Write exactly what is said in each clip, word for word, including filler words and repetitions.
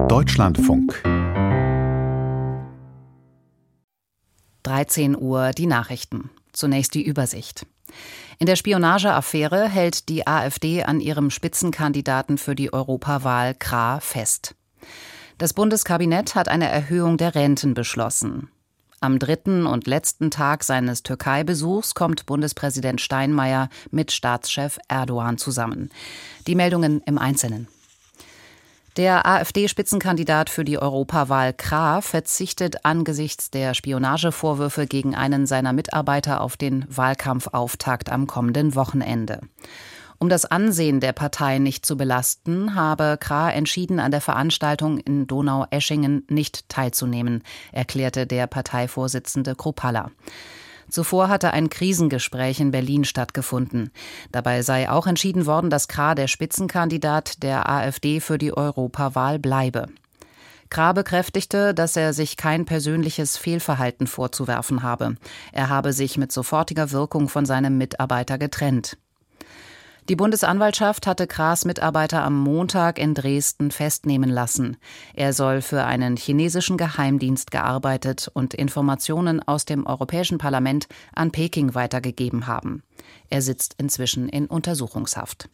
Deutschlandfunk. dreizehn Uhr die Nachrichten. Zunächst die Übersicht. In der Spionageaffäre hält die AfD an ihrem Spitzenkandidaten für die Europawahl Krah fest. Das Bundeskabinett hat eine Erhöhung der Renten beschlossen. Am dritten und letzten Tag seines Türkei-Besuchs kommt Bundespräsident Steinmeier mit Staatschef Erdogan zusammen. Die Meldungen im Einzelnen. Der AfD-Spitzenkandidat für die Europawahl Krah verzichtet angesichts der Spionagevorwürfe gegen einen seiner Mitarbeiter auf den Wahlkampfauftakt am kommenden Wochenende. Um das Ansehen der Partei nicht zu belasten, habe Krah entschieden, an der Veranstaltung in Donaueschingen nicht teilzunehmen, erklärte der Parteivorsitzende Kruppalla. Zuvor hatte ein Krisengespräch in Berlin stattgefunden. Dabei sei auch entschieden worden, dass Krah der Spitzenkandidat der AfD für die Europawahl bleibe. Krah bekräftigte, dass er sich kein persönliches Fehlverhalten vorzuwerfen habe. Er habe sich mit sofortiger Wirkung von seinem Mitarbeiter getrennt. Die Bundesanwaltschaft hatte Krahs Mitarbeiter am Montag in Dresden festnehmen lassen. Er soll für einen chinesischen Geheimdienst gearbeitet und Informationen aus dem Europäischen Parlament an Peking weitergegeben haben. Er sitzt inzwischen in Untersuchungshaft.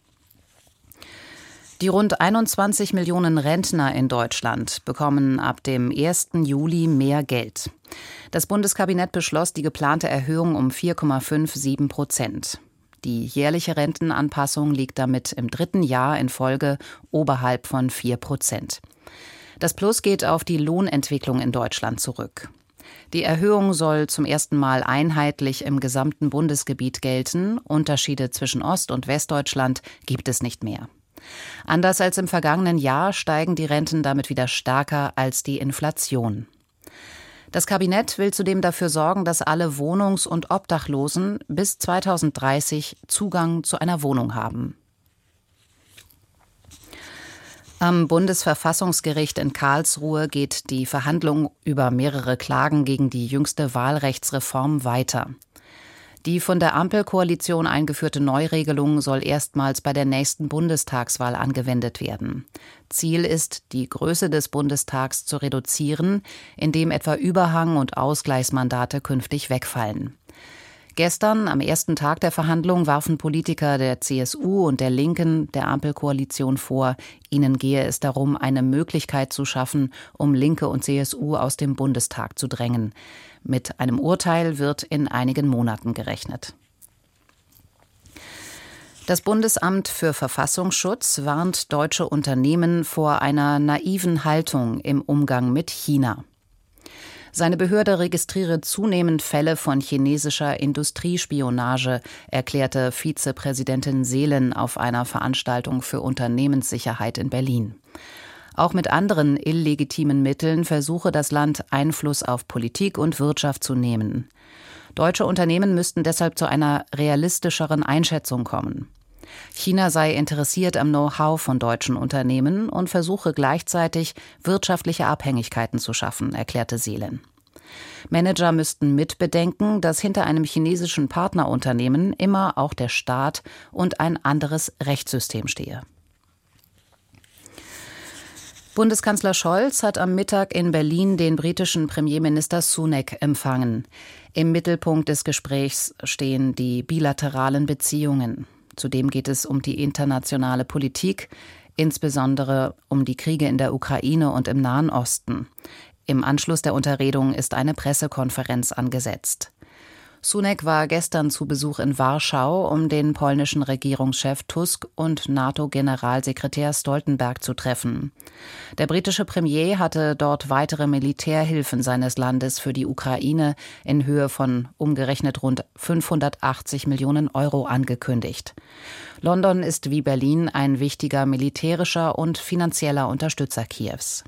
Die rund einundzwanzig Millionen Rentner in Deutschland bekommen ab dem ersten Juli mehr Geld. Das Bundeskabinett beschloss die geplante Erhöhung um vier Komma siebenundfünfzig Prozent. Die jährliche Rentenanpassung liegt damit im dritten Jahr in Folge oberhalb von vier Prozent. Das Plus geht auf die Lohnentwicklung in Deutschland zurück. Die Erhöhung soll zum ersten Mal einheitlich im gesamten Bundesgebiet gelten. Unterschiede zwischen Ost- und Westdeutschland gibt es nicht mehr. Anders als im vergangenen Jahr steigen die Renten damit wieder stärker als die Inflation. Das Kabinett will zudem dafür sorgen, dass alle Wohnungs- und Obdachlosen bis zweitausenddreißig Zugang zu einer Wohnung haben. Am Bundesverfassungsgericht in Karlsruhe geht die Verhandlung über mehrere Klagen gegen die jüngste Wahlrechtsreform weiter. Die von der Ampelkoalition eingeführte Neuregelung soll erstmals bei der nächsten Bundestagswahl angewendet werden. Ziel ist, die Größe des Bundestags zu reduzieren, indem etwa Überhang- und Ausgleichsmandate künftig wegfallen. Gestern, am ersten Tag der Verhandlung, warfen Politiker der C S U und der Linken der Ampelkoalition vor, ihnen gehe es darum, eine Möglichkeit zu schaffen, um Linke und C S U aus dem Bundestag zu drängen. Mit einem Urteil wird in einigen Monaten gerechnet. Das Bundesamt für Verfassungsschutz warnt deutsche Unternehmen vor einer naiven Haltung im Umgang mit China. Seine Behörde registriere zunehmend Fälle von chinesischer Industriespionage, erklärte Vizepräsidentin Seelen auf einer Veranstaltung für Unternehmenssicherheit in Berlin. Auch mit anderen illegitimen Mitteln versuche das Land, Einfluss auf Politik und Wirtschaft zu nehmen. Deutsche Unternehmen müssten deshalb zu einer realistischeren Einschätzung kommen. China sei interessiert am Know-how von deutschen Unternehmen und versuche gleichzeitig, wirtschaftliche Abhängigkeiten zu schaffen, erklärte Seelen. Manager müssten mitbedenken, dass hinter einem chinesischen Partnerunternehmen immer auch der Staat und ein anderes Rechtssystem stehe. Bundeskanzler Scholz hat am Mittag in Berlin den britischen Premierminister Sunak empfangen. Im Mittelpunkt des Gesprächs stehen die bilateralen Beziehungen. Zudem geht es um die internationale Politik, insbesondere um die Kriege in der Ukraine und im Nahen Osten. Im Anschluss der Unterredung ist eine Pressekonferenz angesetzt. Sunak war gestern zu Besuch in Warschau, um den polnischen Regierungschef Tusk und NATO-Generalsekretär Stoltenberg zu treffen. Der britische Premier hatte dort weitere Militärhilfen seines Landes für die Ukraine in Höhe von umgerechnet rund fünfhundertachtzig Millionen Euro angekündigt. London ist wie Berlin ein wichtiger militärischer und finanzieller Unterstützer Kiews.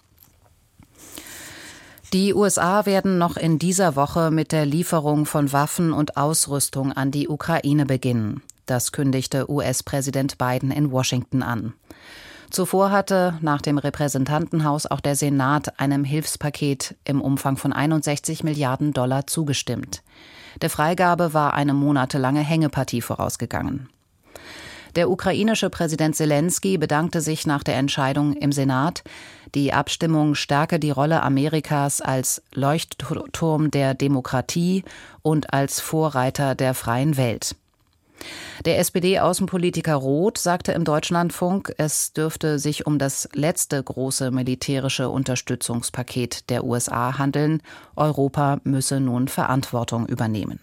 Die U S A werden noch in dieser Woche mit der Lieferung von Waffen und Ausrüstung an die Ukraine beginnen. Das kündigte U S-Präsident Biden in Washington an. Zuvor hatte nach dem Repräsentantenhaus auch der Senat einem Hilfspaket im Umfang von einundsechzig Milliarden Dollar zugestimmt. Der Freigabe war eine monatelange Hängepartie vorausgegangen. Der ukrainische Präsident Selenskyj bedankte sich nach der Entscheidung im Senat. Die Abstimmung stärke die Rolle Amerikas als Leuchtturm der Demokratie und als Vorreiter der freien Welt. Der S P D-Außenpolitiker Roth sagte im Deutschlandfunk, es dürfte sich um das letzte große militärische Unterstützungspaket der U S A handeln. Europa müsse nun Verantwortung übernehmen.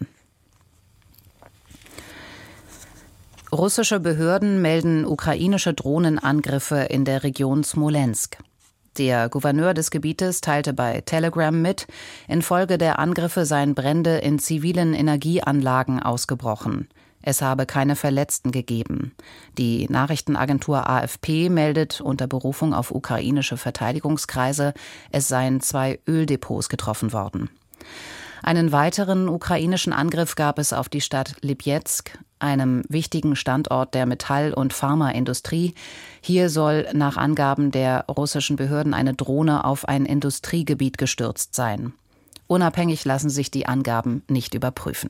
Russische Behörden melden ukrainische Drohnenangriffe in der Region Smolensk. Der Gouverneur des Gebietes teilte bei Telegram mit, infolge der Angriffe seien Brände in zivilen Energieanlagen ausgebrochen. Es habe keine Verletzten gegeben. Die Nachrichtenagentur A F P meldet unter Berufung auf ukrainische Verteidigungskreise, es seien zwei Öldepots getroffen worden. Einen weiteren ukrainischen Angriff gab es auf die Stadt Lipezk, einem wichtigen Standort der Metall- und Pharmaindustrie. Hier soll nach Angaben der russischen Behörden eine Drohne auf ein Industriegebiet gestürzt sein. Unabhängig lassen sich die Angaben nicht überprüfen.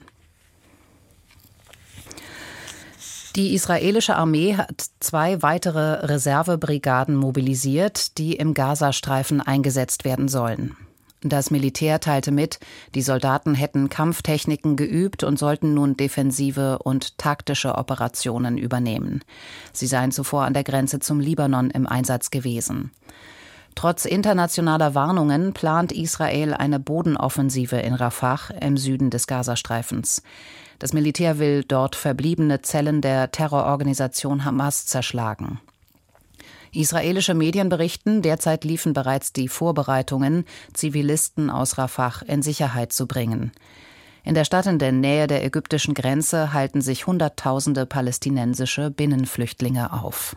Die israelische Armee hat zwei weitere Reservebrigaden mobilisiert, die im Gazastreifen eingesetzt werden sollen. Das Militär teilte mit, die Soldaten hätten Kampftechniken geübt und sollten nun defensive und taktische Operationen übernehmen. Sie seien zuvor an der Grenze zum Libanon im Einsatz gewesen. Trotz internationaler Warnungen plant Israel eine Bodenoffensive in Rafah im Süden des Gazastreifens. Das Militär will dort verbliebene Zellen der Terrororganisation Hamas zerschlagen. Israelische Medien berichten, derzeit liefen bereits die Vorbereitungen, Zivilisten aus Rafah in Sicherheit zu bringen. In der Stadt in der Nähe der ägyptischen Grenze halten sich Hunderttausende palästinensische Binnenflüchtlinge auf.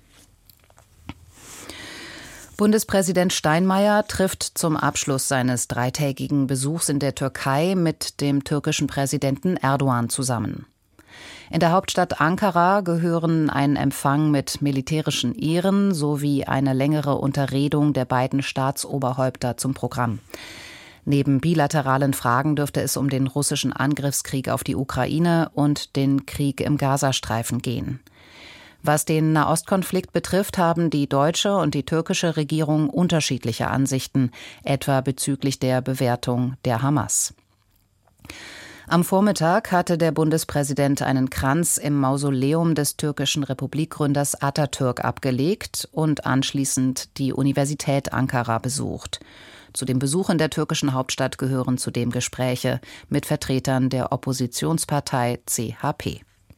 Bundespräsident Steinmeier trifft zum Abschluss seines dreitägigen Besuchs in der Türkei mit dem türkischen Präsidenten Erdogan zusammen. In der Hauptstadt Ankara gehören ein Empfang mit militärischen Ehren sowie eine längere Unterredung der beiden Staatsoberhäupter zum Programm. Neben bilateralen Fragen dürfte es um den russischen Angriffskrieg auf die Ukraine und den Krieg im Gazastreifen gehen. Was den Nahostkonflikt betrifft, haben die deutsche und die türkische Regierung unterschiedliche Ansichten, etwa bezüglich der Bewertung der Hamas. Am Vormittag hatte der Bundespräsident einen Kranz im Mausoleum des türkischen Republikgründers Atatürk abgelegt und anschließend die Universität Ankara besucht. Zu dem Besuch in der türkischen Hauptstadt gehören zudem Gespräche mit Vertretern der Oppositionspartei C H P.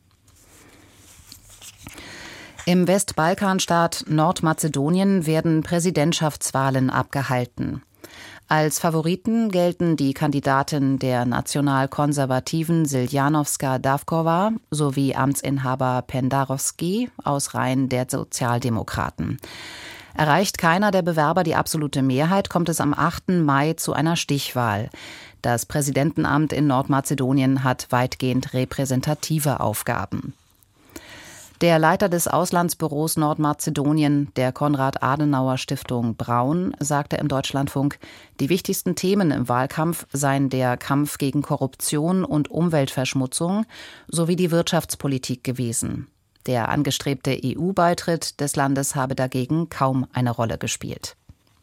Im Westbalkanstaat Nordmazedonien werden Präsidentschaftswahlen abgehalten. Als Favoriten gelten die Kandidatin der nationalkonservativen Siljanovska Davkova sowie Amtsinhaber Pendarovski aus Reihen der Sozialdemokraten. Erreicht keiner der Bewerber die absolute Mehrheit, kommt es am achten Mai zu einer Stichwahl. Das Präsidentenamt in Nordmazedonien hat weitgehend repräsentative Aufgaben. Der Leiter des Auslandsbüros Nordmazedonien, der Konrad-Adenauer-Stiftung Braun, sagte im Deutschlandfunk, die wichtigsten Themen im Wahlkampf seien der Kampf gegen Korruption und Umweltverschmutzung sowie die Wirtschaftspolitik gewesen. Der angestrebte E U-Beitritt des Landes habe dagegen kaum eine Rolle gespielt.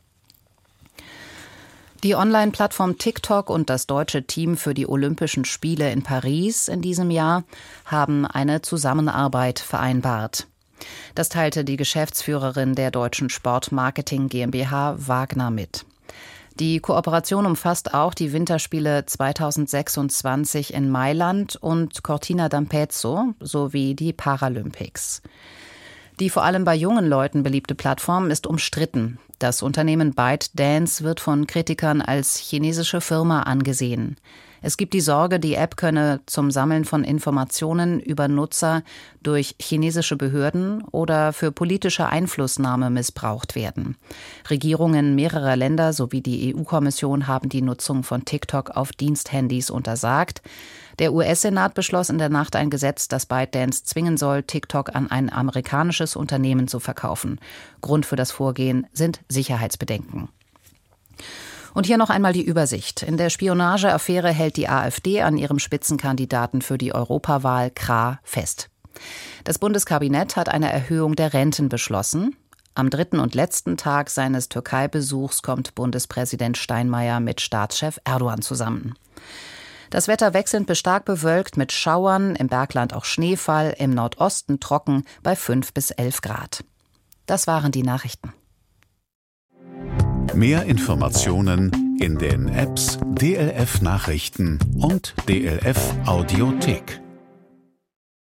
Die Online-Plattform TikTok und das deutsche Team für die Olympischen Spiele in Paris in diesem Jahr haben eine Zusammenarbeit vereinbart. Das teilte die Geschäftsführerin der Deutschen Sportmarketing GmbH Wagner mit. Die Kooperation umfasst auch die Winterspiele zweitausendsechsundzwanzig in Mailand und Cortina d'Ampezzo sowie die Paralympics. Die vor allem bei jungen Leuten beliebte Plattform ist umstritten. Das Unternehmen ByteDance wird von Kritikern als chinesische Firma angesehen. Es gibt die Sorge, die App könne zum Sammeln von Informationen über Nutzer durch chinesische Behörden oder für politische Einflussnahme missbraucht werden. Regierungen mehrerer Länder sowie die E U-Kommission haben die Nutzung von TikTok auf Diensthandys untersagt. Der U S-Senat beschloss in der Nacht ein Gesetz, das ByteDance zwingen soll, TikTok an ein amerikanisches Unternehmen zu verkaufen. Grund für das Vorgehen sind Sicherheitsbedenken. Und hier noch einmal die Übersicht. In der Spionageaffäre hält die AfD an ihrem Spitzenkandidaten für die Europawahl Krah fest. Das Bundeskabinett hat eine Erhöhung der Renten beschlossen. Am dritten und letzten Tag seines Türkei-Besuchs kommt Bundespräsident Steinmeier mit Staatschef Erdogan zusammen. Das Wetter wechselnd bis stark bewölkt mit Schauern, im Bergland auch Schneefall, im Nordosten trocken bei fünf bis elf Grad. Das waren die Nachrichten. Mehr Informationen in den Apps D L F Nachrichten und D L F Audiothek.